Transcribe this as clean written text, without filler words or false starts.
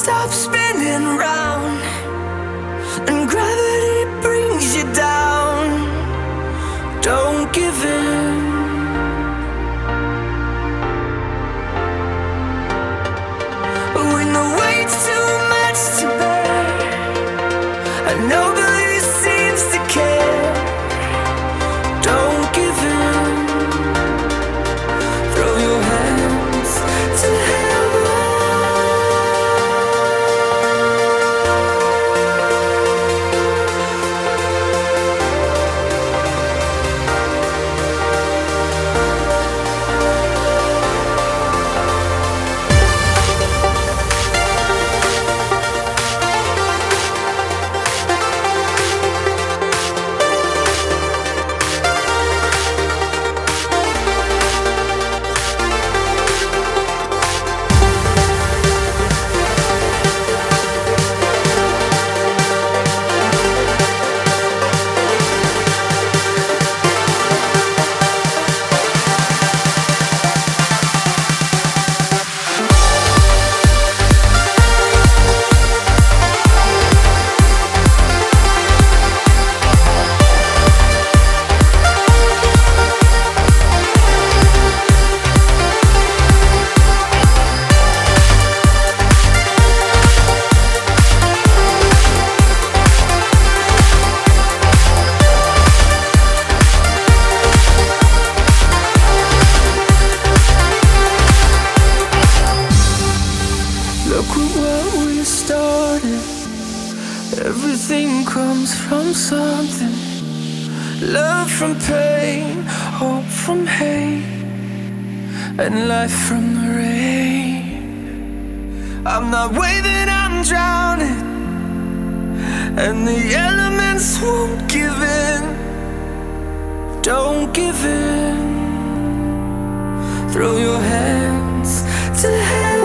stop spinning round and gravity brings you down. Don't give in. When the weight's too much to bear and nobody seems to care, don't give in. Throw your hands to heaven. Look at what we started. Everything comes from something. Love from pain, hope from hate, and life from the rain. I'm not waving, I'm drowning, and the elements won't give in. Don't give in. Throw your hands to heaven.